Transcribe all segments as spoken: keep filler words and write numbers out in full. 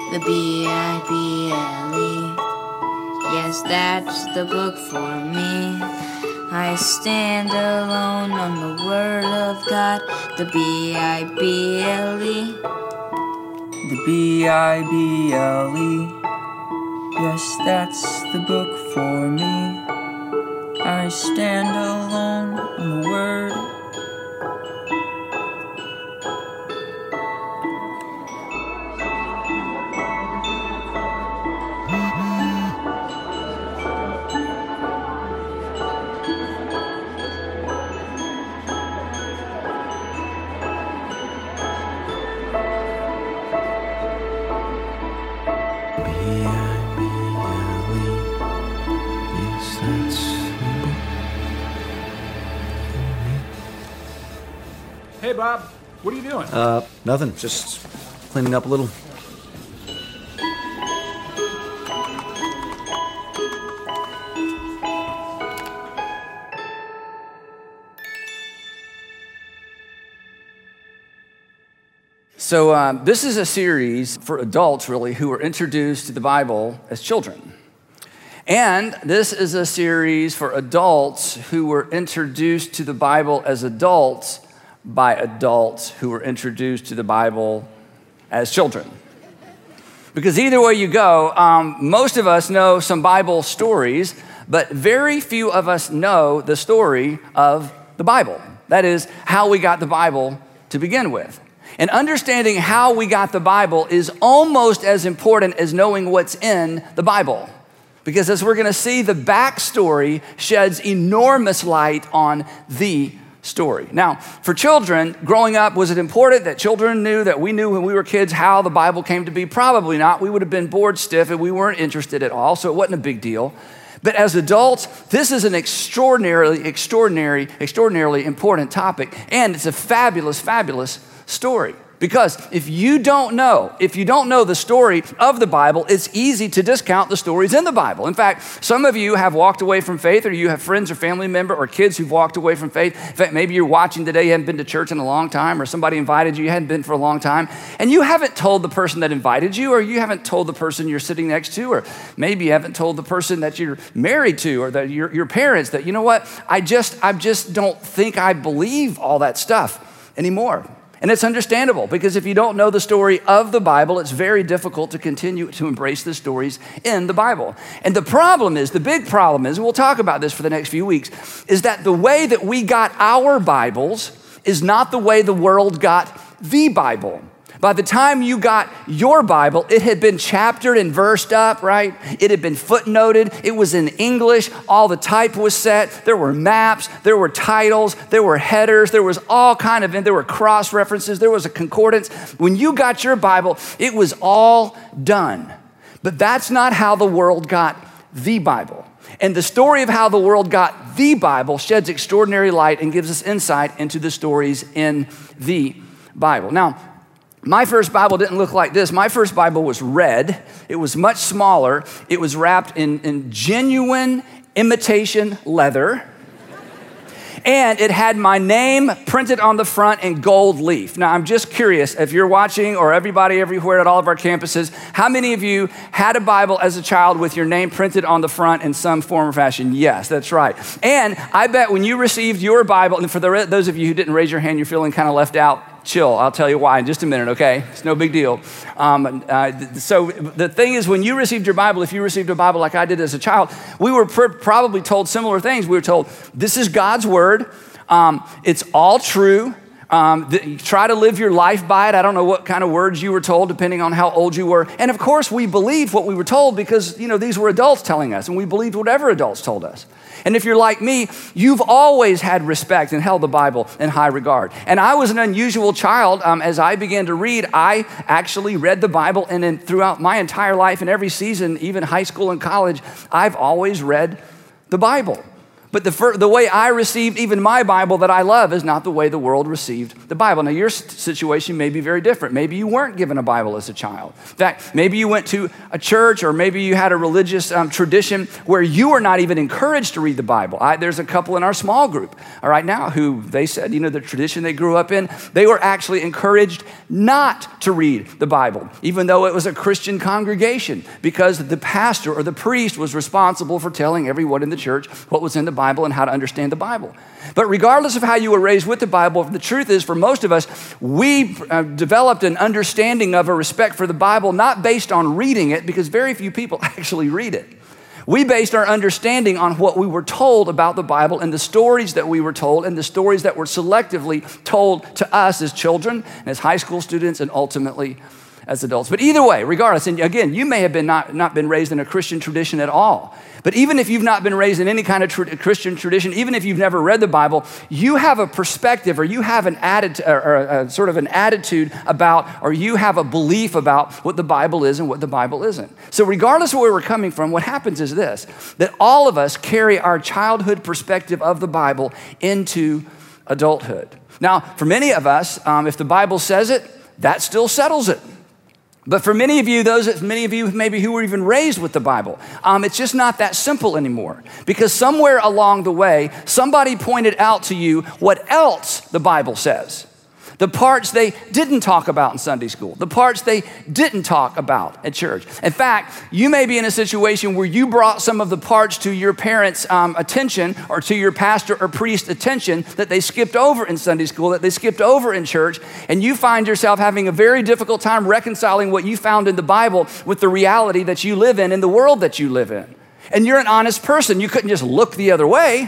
the B I B L E. Yes, that's the book for me. I stand alone on the Word of God, the B I B L E. The B I B L E. Yes, that's the book for me. I stand alone on the Word. Hey, Bob. What are you doing? Uh, nothing. Just cleaning up a little. So um, this is a series for adults, really, who were introduced to the Bible as children. And this is a series for adults who were introduced to the Bible as adults by adults who were introduced to the Bible as children. Because either way you go, um, most of us know some Bible stories, but very few of us know the story of the Bible. That is, how we got the Bible to begin with. And understanding how we got the Bible is almost as important as knowing what's in the Bible. Because as we're gonna see, the backstory sheds enormous light on the story. Now, for children, growing up, was it important that children knew that we knew when we were kids how the Bible came to be? Probably not. We would have been bored stiff and we weren't interested at all, so it wasn't a big deal. But as adults, this is an extraordinarily, extraordinary, extraordinarily important topic, and it's a fabulous, fabulous story. Because if you don't know, if you don't know the story of the Bible, it's easy to discount the stories in the Bible. In fact, some of you have walked away from faith, or you have friends or family member or kids who've walked away from faith. In fact, maybe you're watching today, you haven't been to church in a long time, or somebody invited you, you hadn't been for a long time, and you haven't told the person that invited you, or you haven't told the person you're sitting next to, or maybe you haven't told the person that you're married to, or that your, your parents that, you know what, I just, I just don't think I believe all that stuff anymore. And it's understandable, because if you don't know the story of the Bible, it's very difficult to continue to embrace the stories in the Bible. And the problem is, the big problem is, and we'll talk about this for the next few weeks, is that the way that we got our Bibles is not the way the world got the Bible. By the time you got your Bible, it had been chaptered and versed up, right? It had been footnoted. It was in English. All the type was set. There were maps. There were titles. There were headers. There was all kind of, there were cross references. There was a concordance. When you got your Bible, it was all done. But that's not how the world got the Bible. And the story of how the world got the Bible sheds extraordinary light and gives us insight into the stories in the Bible. Now, my first Bible didn't look like this. My first Bible was red. It was much smaller. It was wrapped in, in genuine imitation leather. And it had my name printed on the front in gold leaf. Now, I'm just curious, if you're watching, or everybody everywhere at all of our campuses, how many of you had a Bible as a child with your name printed on the front in some form or fashion? Yes, that's right. And I bet when you received your Bible, and for the, those of you who didn't raise your hand, you're feeling kind of left out, chill. I'll tell you why in just a minute, okay? It's no big deal. Um, uh, so the thing is, when you received your Bible, if you received a Bible like I did as a child, we were pr- probably told similar things. We were told, this is God's word. Um, it's all true. Um, th- try to live your life by it. I don't know what kind of words you were told, depending on how old you were. And of course, we believed what we were told because, you know, these were adults telling us, and we believed whatever adults told us. And if you're like me, you've always had respect and held the Bible in high regard. And I was an unusual child. Um, as I began to read, I actually read the Bible, and then throughout my entire life and every season, even high school and college, I've always read the Bible. But the, fir- the way I received even my Bible that I love is not the way the world received the Bible. Now, your s- situation may be very different. Maybe you weren't given a Bible as a child. In fact, maybe you went to a church, or maybe you had a religious um, tradition where you were not even encouraged to read the Bible. I, there's a couple in our small group right now who they said, you know, the tradition they grew up in, they were actually encouraged not to read the Bible, even though it was a Christian congregation, because the pastor or the priest was responsible for telling everyone in the church what was in the Bible and how to understand the Bible. But regardless of how you were raised with the Bible, the truth is for most of us, we uh, developed an understanding of a respect for the Bible not based on reading it, because very few people actually read it. We based our understanding on what we were told about the Bible and the stories that we were told and the stories that were selectively told to us as children and as high school students and ultimately as adults. But either way, regardless, and again, you may have been not, not been raised in a Christian tradition at all. But even if you've not been raised in any kind of tra- Christian tradition, even if you've never read the Bible, you have a perspective, or you have an attitude, or, or a, sort of an attitude about, or you have a belief about what the Bible is and what the Bible isn't. So regardless of where we're coming from, what happens is this, that all of us carry our childhood perspective of the Bible into adulthood. Now, for many of us, um, if the Bible says it, that still settles it. But for many of you, those many of you maybe who were even raised with the Bible, um, it's just not that simple anymore. Because somewhere along the way, somebody pointed out to you what else the Bible says. The parts they didn't talk about in Sunday school, the parts they didn't talk about at church. In fact, you may be in a situation where you brought some of the parts to your parents' um, attention, or to your pastor or priest attention, that they skipped over in Sunday school, that they skipped over in church, and you find yourself having a very difficult time reconciling what you found in the Bible with the reality that you live in, in the world that you live in. And you're an honest person. You couldn't just look the other way.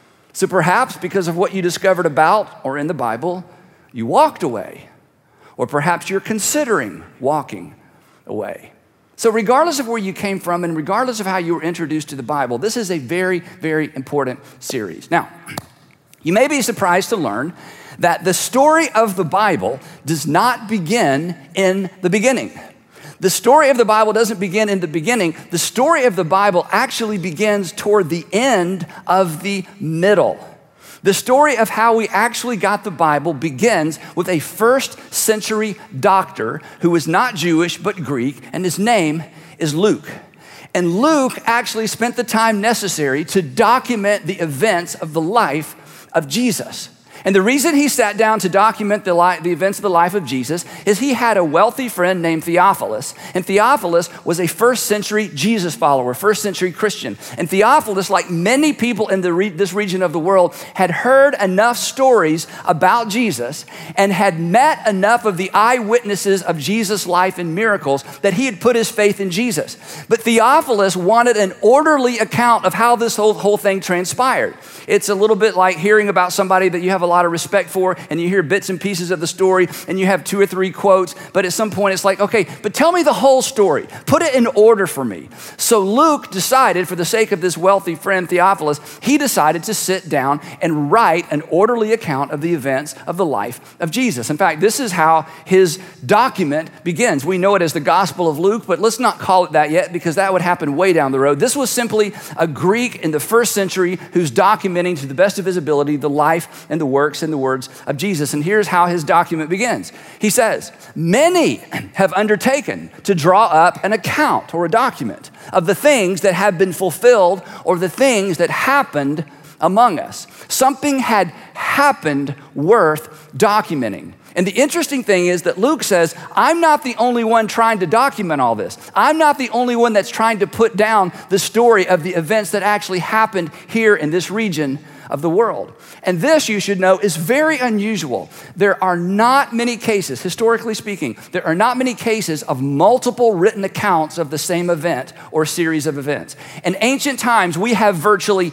So perhaps because of what you discovered about or in the Bible, you walked away, or perhaps you're considering walking away. So regardless of where you came from and regardless of how you were introduced to the Bible, this is a very, very important series. Now, you may be surprised to learn that the story of the Bible does not begin in the beginning. The story of the Bible doesn't begin in the beginning. The story of the Bible actually begins toward the end of the middle. The story of how we actually got the Bible begins with a first century doctor who was not Jewish but Greek, and his name is Luke. And Luke actually spent the time necessary to document the events of the life of Jesus. And the reason he sat down to document the, li- the events of the life of Jesus is he had a wealthy friend named Theophilus. And Theophilus was a first century Jesus follower, first century Christian. And Theophilus, like many people in the re- this region of the world, had heard enough stories about Jesus and had met enough of the eyewitnesses of Jesus' life and miracles that he had put his faith in Jesus. But Theophilus wanted an orderly account of how this whole, whole thing transpired. It's a little bit like hearing about somebody that you have a lot of respect for, and you hear bits and pieces of the story, and you have two or three quotes, but at some point it's like, okay, but tell me the whole story. Put it in order for me. So Luke decided, for the sake of this wealthy friend Theophilus, he decided to sit down and write an orderly account of the events of the life of Jesus. In fact, this is how his document begins. We know it as the Gospel of Luke, but let's not call it that yet, because that would happen way down the road. This was simply a Greek in the first century who's documenting to the best of his ability the life and the works and the words of Jesus. And here's how his document begins. He says, many have undertaken to draw up an account or a document of the things that have been fulfilled or the things that happened among us. Something had happened worth documenting. And the interesting thing is that Luke says, I'm not the only one trying to document all this. I'm not the only one that's trying to put down the story of the events that actually happened here in this region of the world. And this, you should know, is very unusual. There are not many cases, historically speaking, there are not many cases of multiple written accounts of the same event or series of events. In ancient times, we have virtually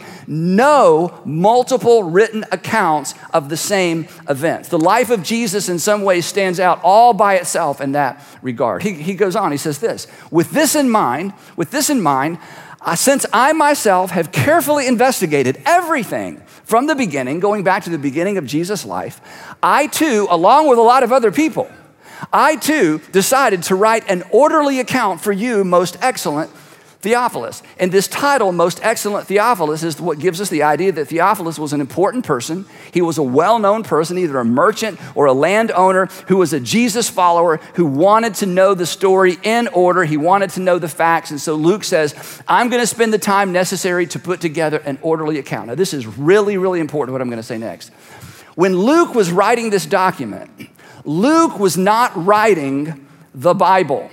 no multiple written accounts of the same events. The life of Jesus in some ways stands out all by itself in that regard. He, he goes on, he says this, with this in mind, with this in mind, uh, since I myself have carefully investigated everything from the beginning, going back to the beginning of Jesus' life, I too, along with a lot of other people, I too decided to write an orderly account for you, most excellent Theophilus. And this title, Most Excellent Theophilus, is what gives us the idea that Theophilus was an important person. He was a well-known person, either a merchant or a landowner who was a Jesus follower who wanted to know the story in order. He wanted to know the facts. And so Luke says, I'm going to spend the time necessary to put together an orderly account. Now, this is really, really important what I'm going to say next. When Luke was writing this document, Luke was not writing the Bible.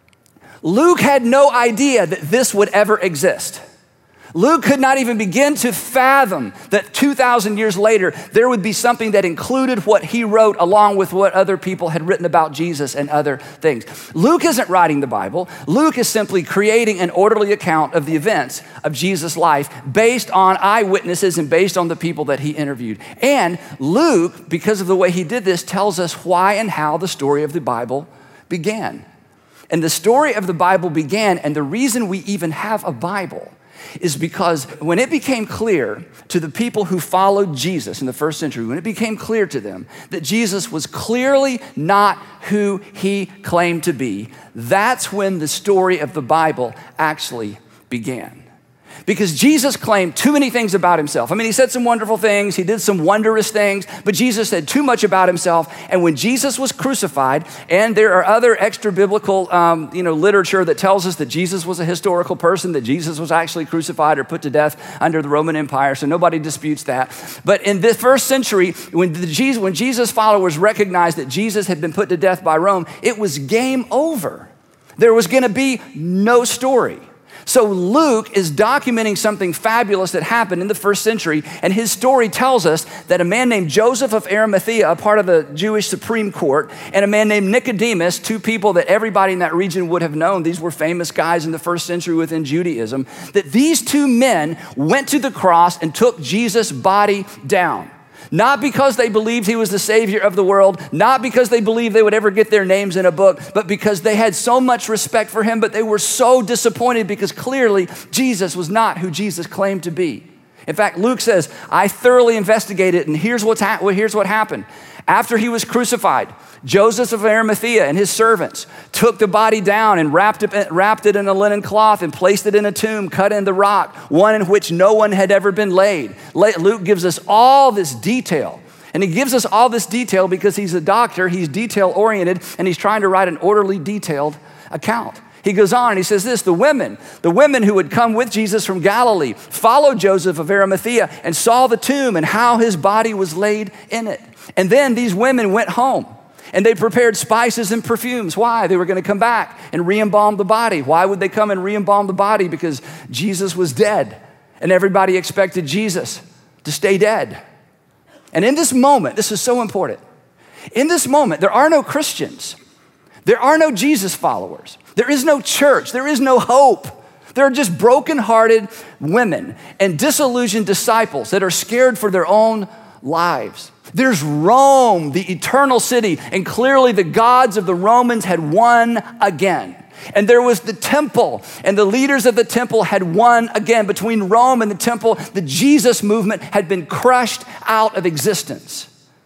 Luke had no idea that this would ever exist. Luke could not even begin to fathom that two thousand years later, there would be something that included what he wrote along with what other people had written about Jesus and other things. Luke isn't writing the Bible. Luke is simply creating an orderly account of the events of Jesus' life based on eyewitnesses and based on the people that he interviewed. And Luke, because of the way he did this, tells us why and how the story of the Bible began. And the story of the Bible began, and the reason we even have a Bible is because when it became clear to the people who followed Jesus in the first century, when it became clear to them that Jesus was clearly not who he claimed to be, that's when the story of the Bible actually began. Because Jesus claimed too many things about himself. I mean, he said some wonderful things, he did some wondrous things, but Jesus said too much about himself. And when Jesus was crucified, and there are other extra biblical um, you know, literature that tells us that Jesus was a historical person, that Jesus was actually crucified or put to death under the Roman Empire, so nobody disputes that. But in the first century, when, the Jesus, when Jesus' followers recognized that Jesus had been put to death by Rome, it was game over. There was gonna be no story. So Luke is documenting something fabulous that happened in the first century, and his story tells us that a man named Joseph of Arimathea, a part of the Jewish Supreme Court, and a man named Nicodemus, two people that everybody in that region would have known, these were famous guys in the first century within Judaism, that these two men went to the cross and took Jesus' body down. Not because they believed he was the savior of the world, not because they believed they would ever get their names in a book, but because they had so much respect for him, but they were so disappointed because clearly Jesus was not who Jesus claimed to be. In fact, Luke says, I thoroughly investigated, and here's, what's ha- well, here's what happened. After he was crucified, Joseph of Arimathea and his servants took the body down and wrapped it, wrapped it in a linen cloth and placed it in a tomb cut in the rock, one in which no one had ever been laid. Luke gives us all this detail. And he gives us all this detail because he's a doctor, he's detail-oriented, and he's trying to write an orderly, detailed account. He goes on and he says this, the women, the women who had come with Jesus from Galilee followed Joseph of Arimathea and saw the tomb and how his body was laid in it. And then these women went home and they prepared spices and perfumes. Why? They were going to come back and re-embalm the body. Why would they come and re-embalm the body? Because Jesus was dead and everybody expected Jesus to stay dead. And in this moment, this is so important. In this moment, there are no Christians. There are no Jesus followers. There is no church. There is no hope. There are just brokenhearted women and disillusioned disciples that are scared for their own lives. There's Rome, the eternal city, and clearly the gods of the Romans had won again. And there was the temple, and the leaders of the temple had won again. Between Rome and the temple, the Jesus movement had been crushed out of existence.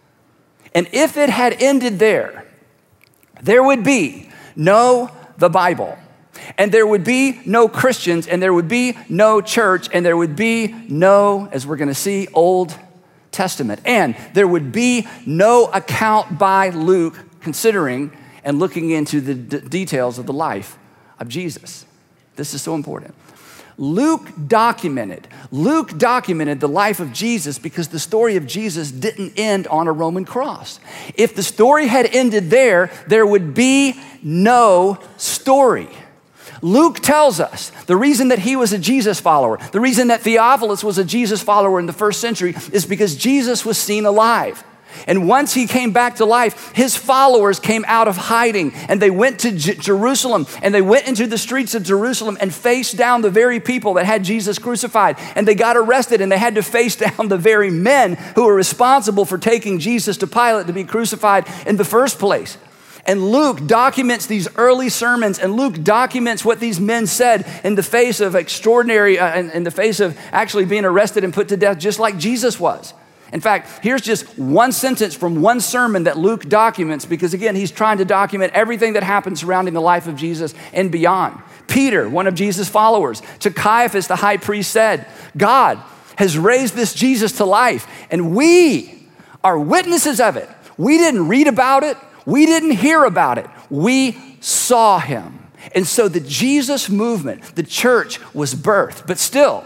And if it had ended there, there would be no the Bible, and there would be no Christians, and there would be no church, and there would be no, as we're going to see, Old Testament. And there would be no account by Luke considering and looking into the d- details of the life of Jesus. This is so important. Luke documented, Luke documented the life of Jesus because the story of Jesus didn't end on a Roman cross. If the story had ended there, there would be no story. Luke tells us the reason that he was a Jesus follower, the reason that Theophilus was a Jesus follower in the first century is because Jesus was seen alive. And once he came back to life, his followers came out of hiding and they went to J- Jerusalem and they went into the streets of Jerusalem and faced down the very people that had Jesus crucified. And they got arrested and they had to face down the very men who were responsible for taking Jesus to Pilate to be crucified in the first place. And Luke documents these early sermons, and Luke documents what these men said in the face of extraordinary, uh, in, in the face of actually being arrested and put to death, just like Jesus was. In fact, here's just one sentence from one sermon that Luke documents because, again, he's trying to document everything that happened surrounding the life of Jesus and beyond. Peter, one of Jesus' followers, to Caiaphas, the high priest, said, God has raised this Jesus to life, and we are witnesses of it. We didn't read about it. We didn't hear about it. We saw him. And so the Jesus movement, the church, was birthed. But still,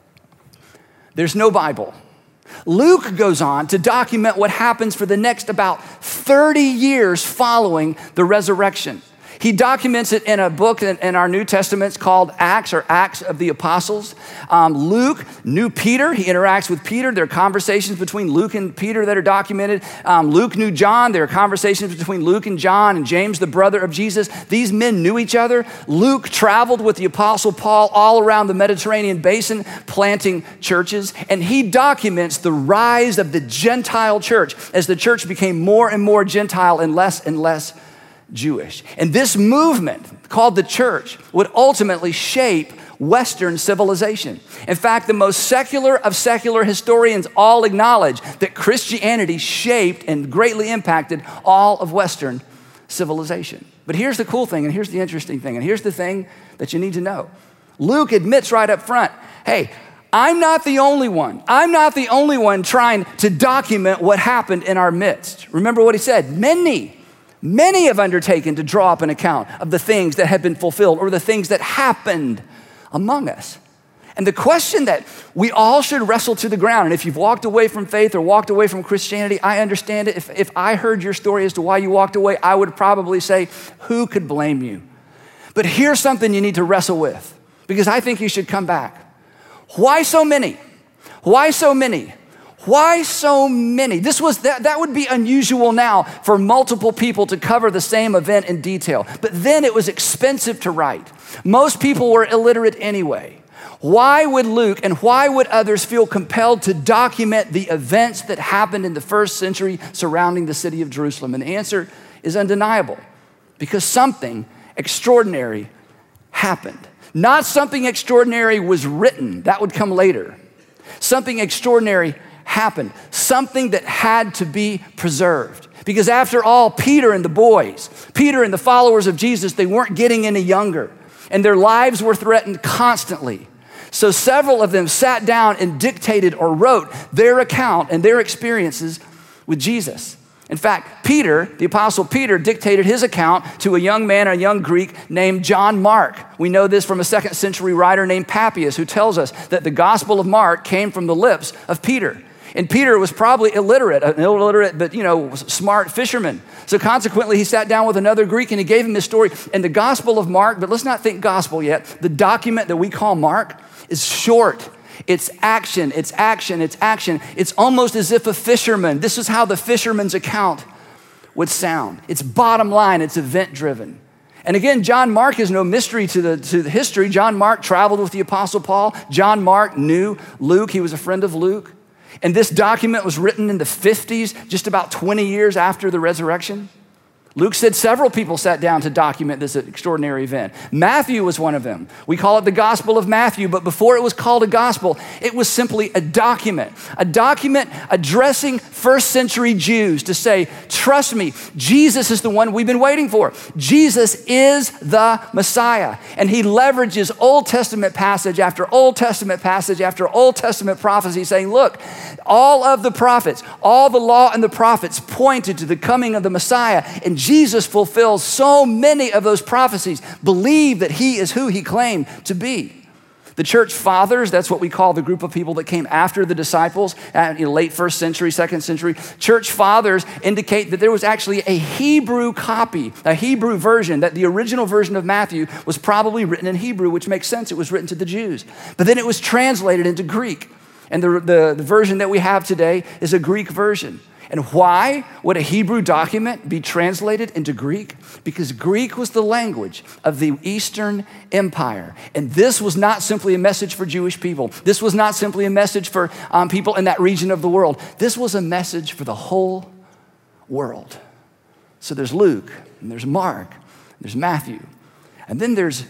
there's no Bible. Luke goes on to document what happens for the next about thirty years following the resurrection. He documents it in a book in, in our New Testaments called Acts, or Acts of the Apostles. Um, Luke knew Peter. He interacts with Peter. There are conversations between Luke and Peter that are documented. Um, Luke knew John. There are conversations between Luke and John and James, the brother of Jesus. These men knew each other. Luke traveled with the Apostle Paul all around the Mediterranean basin, planting churches. And he documents the rise of the Gentile church as the church became more and more Gentile and less and less Jewish. And this movement called the church would ultimately shape Western civilization. In fact, the most secular of secular historians all acknowledge that Christianity shaped and greatly impacted all of Western civilization. But here's the cool thing, and here's the interesting thing, and here's the thing that you need to know. Luke admits right up front, hey, I'm not the only one. I'm not the only one trying to document what happened in our midst. Remember what he said, many Many have undertaken to draw up an account of the things that have been fulfilled or the things that happened among us. And the question that we all should wrestle to the ground, and if you've walked away from faith or walked away from Christianity, I understand it. If, if I heard your story as to why you walked away, I would probably say, who could blame you? But here's something you need to wrestle with, because I think you should come back. Why so many? Why so many? Why so many? This was that, that would be unusual now for multiple people to cover the same event in detail. But then it was expensive to write. Most people were illiterate anyway. Why would Luke and why would others feel compelled to document the events that happened in the first century surrounding the city of Jerusalem? And the answer is undeniable, because something extraordinary happened. Not something extraordinary was written. That would come later. Something extraordinary happened, something that had to be preserved. Because after all, Peter and the boys, Peter and the followers of Jesus, they weren't getting any younger, and their lives were threatened constantly. So several of them sat down and dictated or wrote their account and their experiences with Jesus. In fact, Peter, the apostle Peter, dictated his account to a young man, a young Greek named John Mark. We know this from a second century writer named Papias, who tells us that the Gospel of Mark came from the lips of Peter. And Peter was probably illiterate, an illiterate but, you know, smart fisherman. So consequently, he sat down with another Greek and he gave him this story. And the Gospel of Mark, but let's not think gospel yet. The document that we call Mark is short. It's action, it's action, it's action. It's almost as if a fisherman, this is how the fisherman's account would sound. It's bottom line, it's event driven. And again, John Mark is no mystery to the, to the history. John Mark traveled with the Apostle Paul. John Mark knew Luke, he was a friend of Luke. And this document was written in the fifties, just about twenty years after the resurrection. Luke said several people sat down to document this extraordinary event. Matthew was one of them. We call it the Gospel of Matthew, but before it was called a gospel, it was simply a document. A document addressing first century Jews to say, trust me, Jesus is the one we've been waiting for. Jesus is the Messiah. And he leverages Old Testament passage after Old Testament passage after Old Testament prophecy, saying, look, all of the prophets, all the law and the prophets pointed to the coming of the Messiah, and Jesus fulfills so many of those prophecies. Believe that he is who he claimed to be. The church fathers, that's what we call the group of people that came after the disciples, at, you know, late first century, second century. Church fathers indicate that there was actually a Hebrew copy, a Hebrew version, that the original version of Matthew was probably written in Hebrew, which makes sense. It was written to the Jews. But then it was translated into Greek. And the, the, the version that we have today is a Greek version. And why would a Hebrew document be translated into Greek? Because Greek was the language of the Eastern Empire. And this was not simply a message for Jewish people. This was not simply a message for um, people in that region of the world. This was a message for the whole world. So there's Luke, and there's Mark, and there's Matthew, and then there's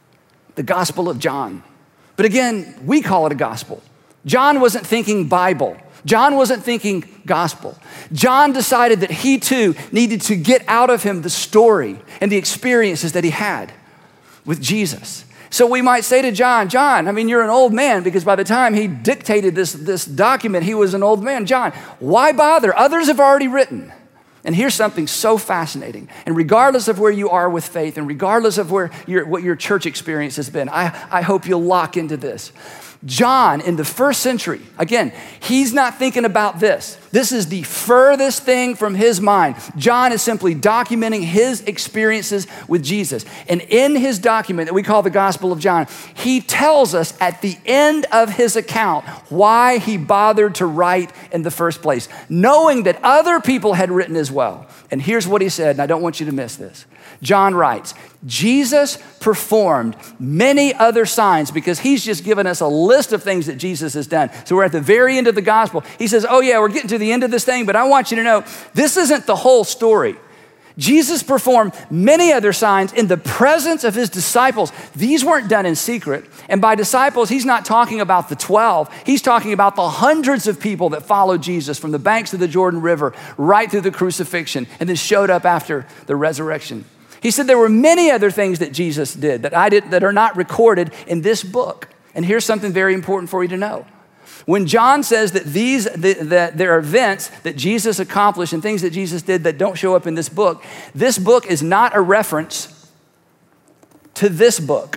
the Gospel of John. But again, we call it a gospel. John wasn't thinking Bible. John wasn't thinking gospel. John decided that he too needed to get out of him the story and the experiences that he had with Jesus. So we might say to John, John, I mean, you're an old man, because by the time he dictated this, this document, he was an old man. John, why bother? Others have already written. And here's something so fascinating. And regardless of where you are with faith, and regardless of where your, what your church experience has been, I, I hope you'll lock into this. John, in the first century, again, he's not thinking about this. This is the furthest thing from his mind. John is simply documenting his experiences with Jesus. And in his document that we call the Gospel of John, he tells us at the end of his account why he bothered to write in the first place, knowing that other people had written as well. And here's what he said, and I don't want you to miss this. John writes, Jesus performed many other signs, because he's just given us a list of things that Jesus has done. So we're at the very end of the gospel. He says, oh yeah, we're getting to the end of this thing, but I want you to know, this isn't the whole story. Jesus performed many other signs in the presence of his disciples. These weren't done in secret. And by disciples, he's not talking about the twelve. He's talking about the hundreds of people that followed Jesus from the banks of the Jordan River right through the crucifixion and then showed up after the resurrection. He said there were many other things that Jesus did that I did that are not recorded in this book. And here's something very important for you to know. When John says that these that there are events that Jesus accomplished and things that Jesus did that don't show up in this book, this book is not a reference to this book.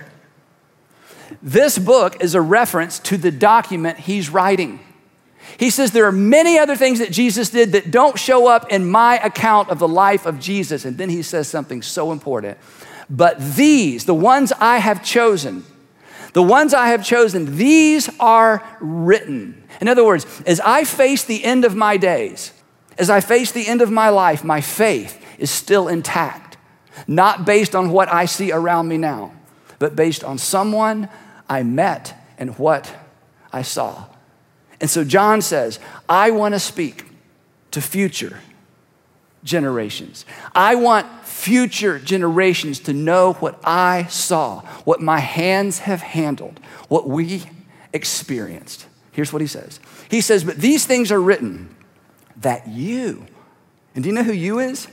This book is a reference to the document he's writing. He says there are many other things that Jesus did that don't show up in my account of the life of Jesus. And then he says something so important. But these, the ones I have chosen, the ones I have chosen, these are written. In other words, as I face the end of my days, as I face the end of my life, my faith is still intact. Not based on what I see around me now, but based on someone I met and what I saw. And so John says, I want to speak to future generations. I want future generations to know what I saw, what my hands have handled, what we experienced. Here's what he says. He says, but these things are written that you, and do you know who you is?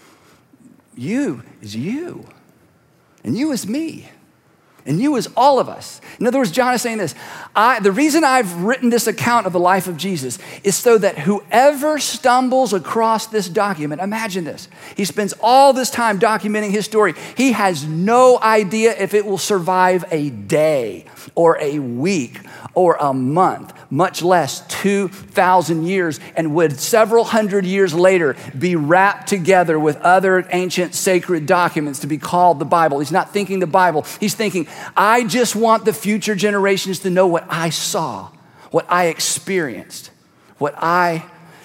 You is you, and you is me. And you is all of us. In other words, John is saying this. I, the reason I've written this account of the life of Jesus is so that whoever stumbles across this document, imagine this. He spends all this time documenting his story. He has no idea if it will survive a day or a week or a month, much less two thousand years, and would several hundred years later be wrapped together with other ancient sacred documents to be called the Bible. He's not thinking the Bible. He's thinking, I just want the future generations to know what I saw, what I experienced, what I,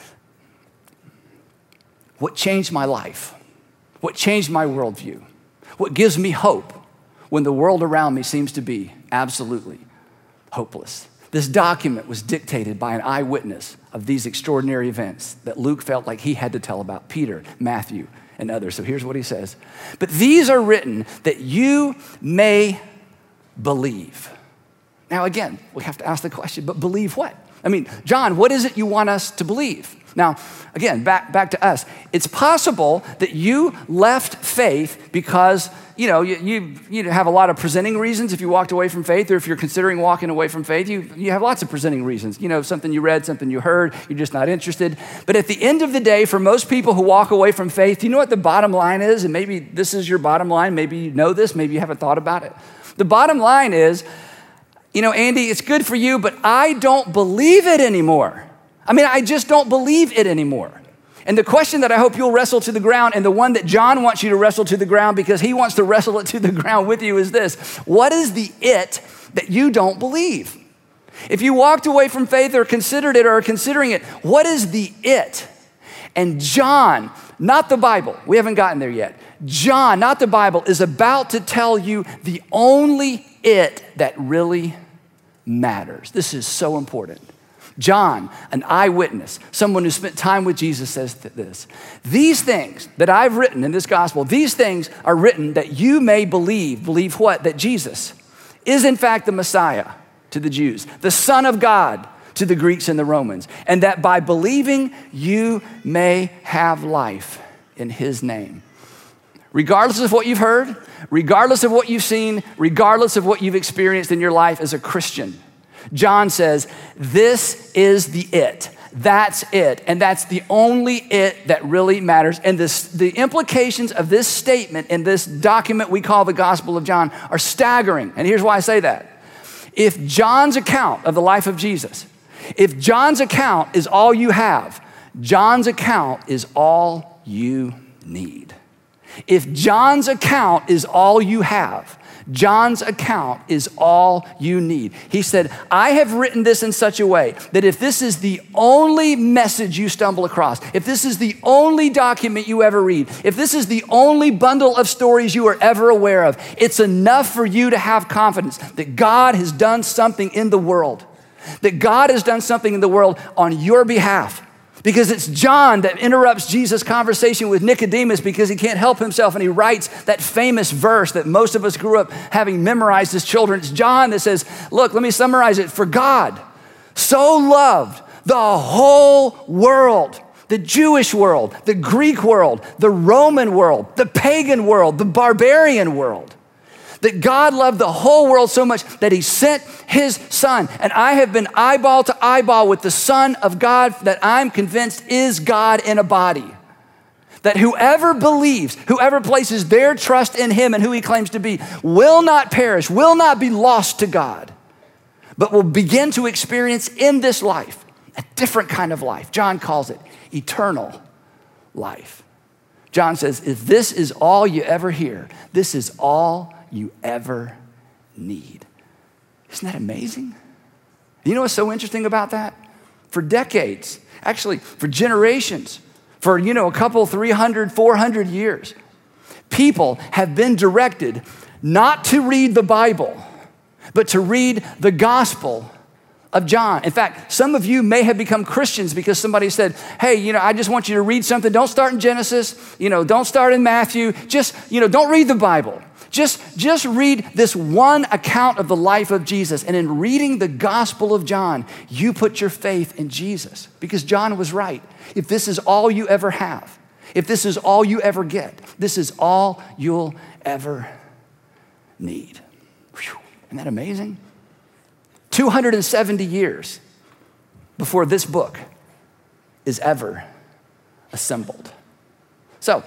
what changed my life, what changed my worldview, what gives me hope when the world around me seems to be absolutely hopeless. This document was dictated by an eyewitness of these extraordinary events that Luke felt like he had to tell about, Peter, Matthew, and others. So here's what he says. But these are written that you may believe. Now again, we have to ask the question, but believe what? I mean, John, what is it you want us to believe? Now, again, back, back to us. It's possible that you left faith because, you know, you, you, you have a lot of presenting reasons if you walked away from faith, or if you're considering walking away from faith, you, you have lots of presenting reasons. You know, something you read, something you heard, you're just not interested. But at the end of the day, for most people who walk away from faith, do you know what the bottom line is? And maybe this is your bottom line. Maybe you know this. Maybe you haven't thought about it. The bottom line is, you know, Andy, it's good for you, but I don't believe it anymore. I mean, I just don't believe it anymore. And the question that I hope you'll wrestle to the ground, and the one that John wants you to wrestle to the ground because he wants to wrestle it to the ground with you, is this. What is the it that you don't believe? If you walked away from faith or considered it or are considering it, what is the it? And John, not the Bible, we haven't gotten there yet. John, not the Bible, is about to tell you the only it that really matters. This is so important. John, an eyewitness, someone who spent time with Jesus, says this. These things that I've written in this gospel, these things are written that you may believe. Believe what? That Jesus is in fact the Messiah to the Jews, the Son of God to the Greeks and the Romans, and that by believing you may have life in his name. Regardless of what you've heard, regardless of what you've seen, regardless of what you've experienced in your life as a Christian, John says, this is the it. That's it. And that's the only it that really matters. And this, the implications of this statement in this document we call the Gospel of John are staggering. And here's why I say that. If John's account of the life of Jesus, if John's account is all you have, John's account is all you need. If John's account is all you have, John's account is all you need. He said, I have written this in such a way that if this is the only message you stumble across, if this is the only document you ever read, if this is the only bundle of stories you are ever aware of, it's enough for you to have confidence that God has done something in the world, that God has done something in the world on your behalf. Because it's John that interrupts Jesus' conversation with Nicodemus because he can't help himself, and he writes that famous verse that most of us grew up having memorized as children. It's John that says, look, let me summarize it. For God so loved the whole world, the Jewish world, the Greek world, the Roman world, the pagan world, the barbarian world, that God loved the whole world so much that he sent his son. And I have been eyeball to eyeball with the Son of God that I'm convinced is God in a body. That whoever believes, whoever places their trust in him and who he claims to be, will not perish, will not be lost to God, but will begin to experience in this life a different kind of life. John calls it eternal life. John says, if this is all you ever hear, this is all you ever need. Isn't that amazing? You know what's so interesting about that? For decades, actually for generations, for, you know, a couple, three hundred, four hundred years, people have been directed not to read the Bible, but to read the Gospel of John. In fact, some of you may have become Christians because somebody said, hey, you know, I just want you to read something. Don't start in Genesis, you know, don't start in Matthew. Just, you know, don't read the Bible. Just, just read this one account of the life of Jesus. And in reading the Gospel of John, you put your faith in Jesus because John was right. If this is all you ever have, if this is all you ever get, this is all you'll ever need. Whew. Isn't that amazing? two hundred seventy years before this book is ever assembled. So,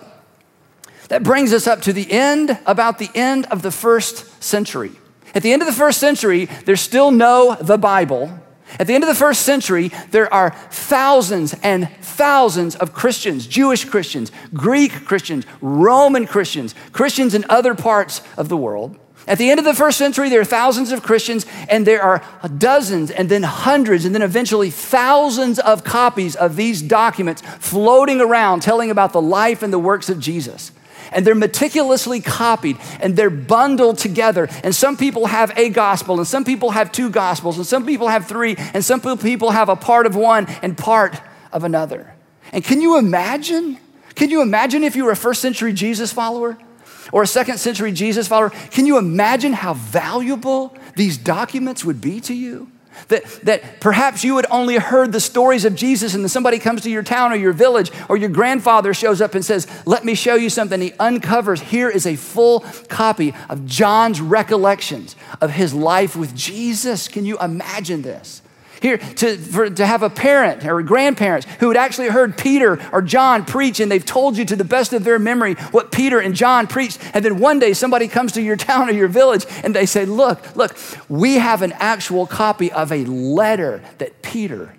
that brings us up to the end, about the end of the first century. At the end of the first century, there's still no the Bible. At the end of the first century, there are thousands and thousands of Christians, Jewish Christians, Greek Christians, Roman Christians, Christians in other parts of the world. At the end of the first century, there are thousands of Christians, and there are dozens and then hundreds and then eventually thousands of copies of these documents floating around telling about the life and the works of Jesus. And they're meticulously copied and they're bundled together. And some people have a gospel, and some people have two gospels, and some people have three, and some people have a part of one and part of another. And can you imagine? Can you imagine if you were a first century Jesus follower or a second century Jesus follower? Can you imagine how valuable these documents would be to you? That, that perhaps you had only heard the stories of Jesus, and then somebody comes to your town or your village, or your grandfather shows up and says, let me show you something. He uncovers, here is a full copy of John's recollections of his life with Jesus. Can you imagine this? Here, to, for, to have a parent or grandparents who had actually heard Peter or John preach, and they've told you to the best of their memory what Peter and John preached. And then one day somebody comes to your town or your village and they say, look, look, we have an actual copy of a letter that Peter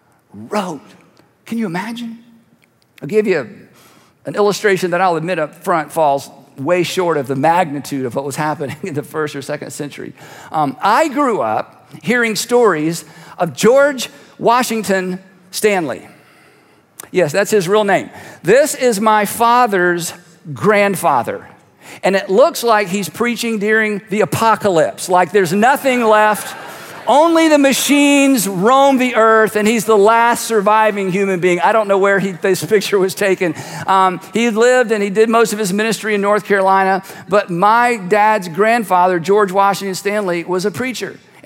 wrote. Can you imagine? I'll give you an illustration that I'll admit up front falls way short of the magnitude of what was happening in the first or second century. Um, I grew up hearing stories of George Washington Stanley. Yes, that's his real name. This is my father's grandfather. And it looks like he's preaching during the apocalypse, like there's nothing left. Only the machines roam the earth, and he's the last surviving human being. I don't know where he, this picture was taken. Um, he lived and he did most of his ministry in North Carolina, but my dad's grandfather, George Washington Stanley, was a preacher.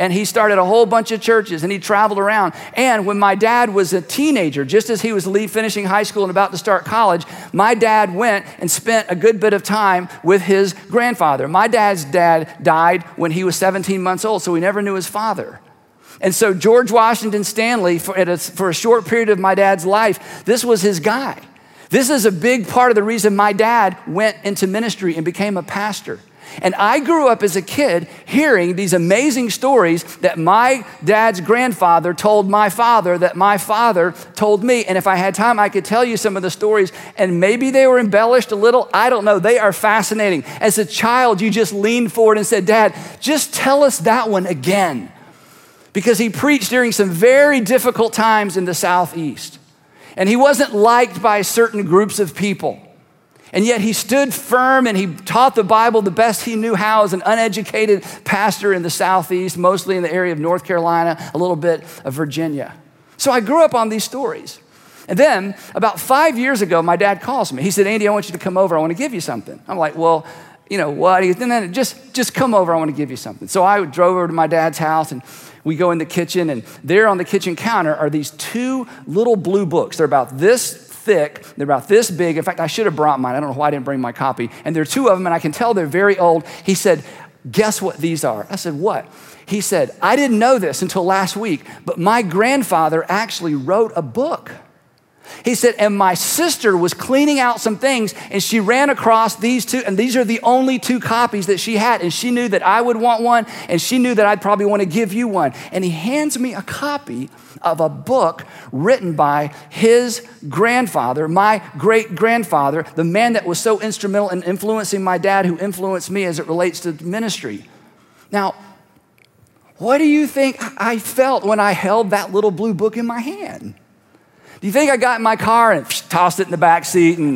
And he started a whole bunch of churches, and he traveled around. And when my dad was a teenager, just as he was leave, finishing high school and about to start college, my dad went and spent a good bit of time with his grandfather. My dad's dad died when he was seventeen months old, so he never knew his father. And so George Washington Stanley, for, a, for a short period of my dad's life, this was his guy. This is a big part of the reason my dad went into ministry and became a pastor. And I grew up as a kid hearing these amazing stories that my dad's grandfather told my father, that my father told me. And if I had time, I could tell you some of the stories, and maybe they were embellished a little. I don't know. They are fascinating. As a child, you just leaned forward and said, Dad, just tell us that one again. Because he preached during some very difficult times in the Southeast. And he wasn't liked by certain groups of people. And yet he stood firm and he taught the Bible the best he knew how as an uneducated pastor in the Southeast, mostly in the area of North Carolina, a little bit of Virginia. So I grew up on these stories. And then about five years ago, my dad calls me. He said, Andy, I want you to come over. I want to give you something. I'm like, well, you know what? And then just, just come over. I want to give you something. So I drove over to my dad's house, and we go in the kitchen, and there on the kitchen counter are these two little blue books. They're about this thick. They're about this big. In fact, I should have brought mine. I don't know why I didn't bring my copy. And there are two of them, and I can tell they're very old. He said, guess what these are? I said, what? He said, I didn't know this until last week, but my grandfather actually wrote a book. He said, and my sister was cleaning out some things, and she ran across these two, and these are the only two copies that she had, and she knew that I would want one, and she knew that I'd probably want to give you one. And he hands me a copy of a book written by his grandfather, my great-grandfather, the man that was so instrumental in influencing my dad, who influenced me as it relates to ministry. Now, what do you think I felt when I held that little blue book in my hand? Do you think I got in my car and tossed it in the back seat? And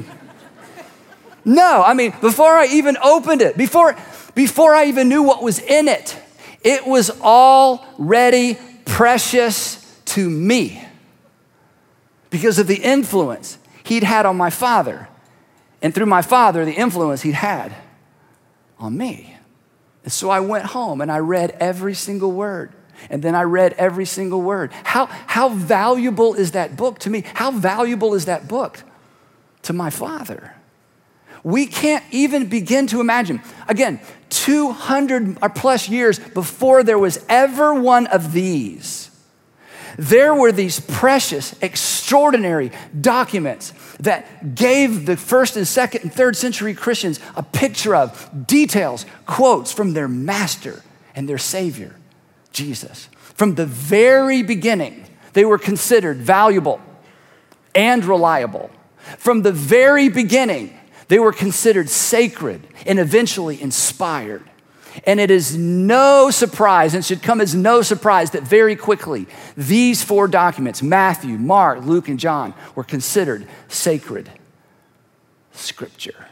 no, I mean, before I even opened it, before, before I even knew what was in it, it was already precious to me because of the influence he'd had on my father, and through my father, the influence he'd had on me. And so I went home and I read every single word. And then I read every single word. How, how valuable is that book to me? How valuable is that book to my father? We can't even begin to imagine. Again, two hundred or plus years before there was ever one of these, there were these precious, extraordinary documents that gave the first and second and third century Christians a picture of details, quotes from their master and their Savior, Jesus. From the very beginning, they were considered valuable and reliable. From the very beginning, they were considered sacred and eventually inspired. And it is no surprise, and should come as no surprise, that very quickly, these four documents, Matthew, Mark, Luke, and John, were considered sacred scripture.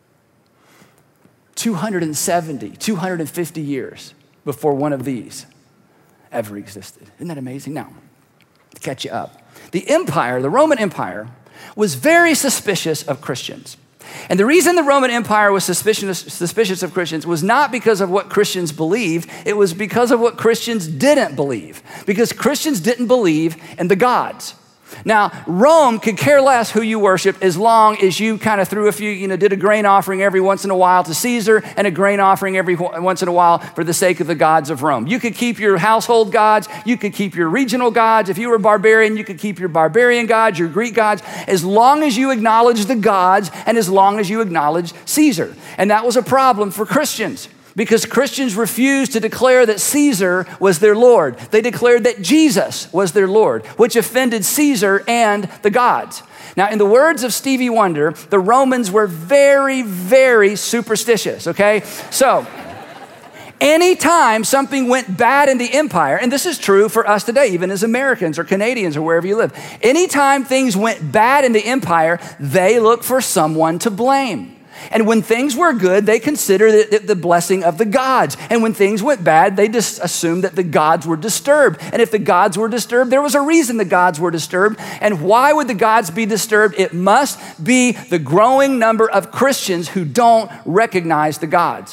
two hundred seventy, two hundred fifty years before one of these ever existed. Isn't that amazing? Now, to catch you up, the empire, the Roman Empire, was very suspicious of Christians. And the reason the Roman Empire was suspicious, suspicious of Christians was not because of what Christians believed, it was because of what Christians didn't believe. Because Christians didn't believe in the gods. Now, Rome could care less who you worship as long as you kind of threw a few, you know, did a grain offering every once in a while to Caesar and a grain offering every once in a while for the sake of the gods of Rome. You could keep your household gods. You could keep your regional gods. If you were a barbarian, you could keep your barbarian gods, your Greek gods, as long as you acknowledge the gods and as long as you acknowledge Caesar. And that was a problem for Christians, because Christians refused to declare that Caesar was their Lord. They declared that Jesus was their Lord, which offended Caesar and the gods. Now, in the words of Stevie Wonder, the Romans were very, very superstitious, okay? So, anytime something went bad in the empire, and this is true for us today, even as Americans or Canadians or wherever you live, anytime things went bad in the empire, they looked for someone to blame. And when things were good, they considered it the blessing of the gods. And when things went bad, they just assumed that the gods were disturbed. And if the gods were disturbed, there was a reason the gods were disturbed. And why would the gods be disturbed? It must be the growing number of Christians who don't recognize the gods.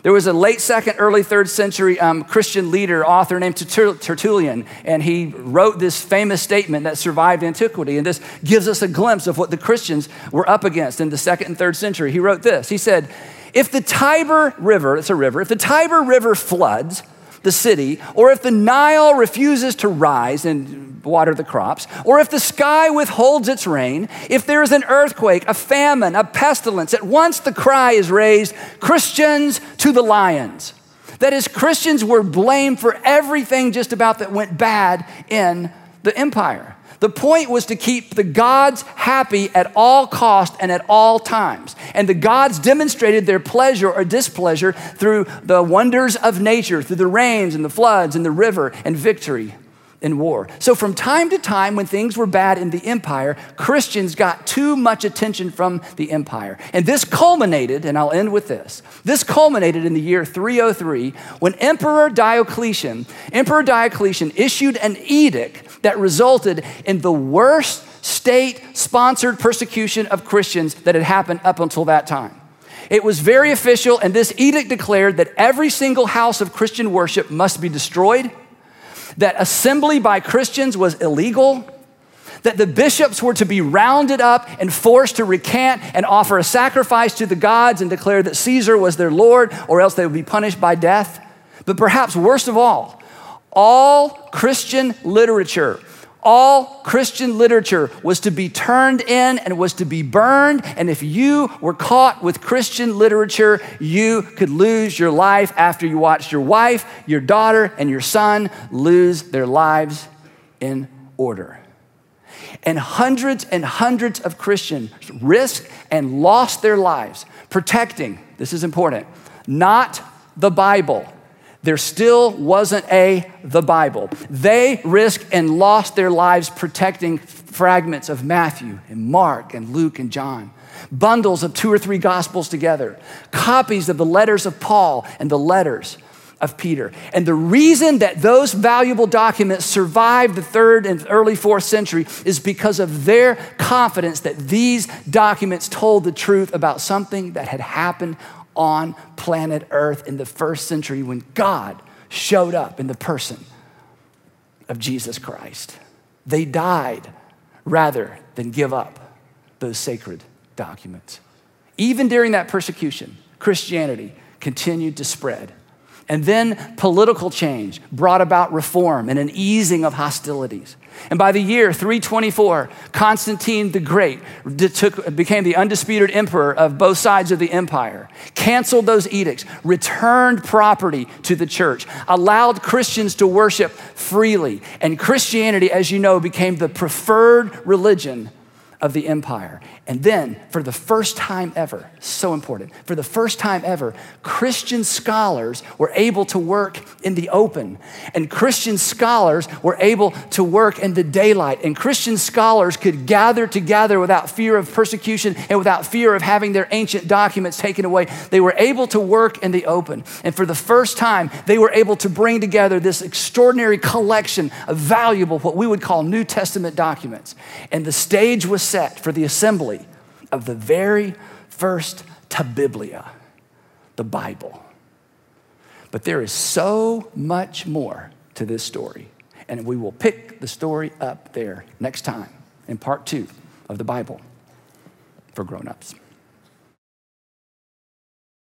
There was a late second, early third century um, Christian leader, author named Tertullian, and he wrote this famous statement that survived antiquity, and this gives us a glimpse of what the Christians were up against in the second and third century. He wrote this. He said, if the Tiber River, it's a river, if the Tiber River floods the city, or if the Nile refuses to rise and water the crops, or if the sky withholds its rain, if there is an earthquake, a famine, a pestilence, at once the cry is raised, Christians to the lions. That is, Christians were blamed for everything just about that went bad in the empire. The point was to keep the gods happy at all cost and at all times. And the gods demonstrated their pleasure or displeasure through the wonders of nature, through the rains and the floods and the river and victory in war. So from time to time, when things were bad in the empire, Christians got too much attention from the empire. And this culminated, and I'll end with this, this culminated in the year three oh three when Emperor Diocletian, Emperor Diocletian issued an edict that resulted in the worst state-sponsored persecution of Christians that had happened up until that time. It was very official, and this edict declared that every single house of Christian worship must be destroyed, that assembly by Christians was illegal, that the bishops were to be rounded up and forced to recant and offer a sacrifice to the gods and declare that Caesar was their Lord, or else they would be punished by death. But perhaps worst of all, all Christian literature, all Christian literature was to be turned in and was to be burned. And if you were caught with Christian literature, you could lose your life after you watched your wife, your daughter, and your son lose their lives in order. And hundreds and hundreds of Christians risked and lost their lives protecting, this is important, not the Bible. There still wasn't a the Bible. They risked and lost their lives protecting fragments of Matthew and Mark and Luke and John, bundles of two or three gospels together, copies of the letters of Paul and the letters of Peter. And the reason that those valuable documents survived the third and early fourth century is because of their confidence that these documents told the truth about something that had happened on planet Earth in the first century when God showed up in the person of Jesus Christ. They died rather than give up those sacred documents. Even during that persecution, Christianity continued to spread. And then political change brought about reform and an easing of hostilities. And by the year three twenty-four, Constantine the Great took, became the undisputed emperor of both sides of the empire, canceled those edicts, returned property to the church, allowed Christians to worship freely. And Christianity, as you know, became the preferred religion of the empire. And then, for the first time ever, so important, for the first time ever, Christian scholars were able to work in the open. And Christian scholars were able to work in the daylight. And Christian scholars could gather together without fear of persecution and without fear of having their ancient documents taken away. They were able to work in the open. And for the first time, they were able to bring together this extraordinary collection of valuable, what we would call New Testament documents. And the stage was set for the assembly of the very first Tabiblia, the Bible. But there is so much more to this story, and we will pick the story up there next time in part two of the Bible for grown-ups.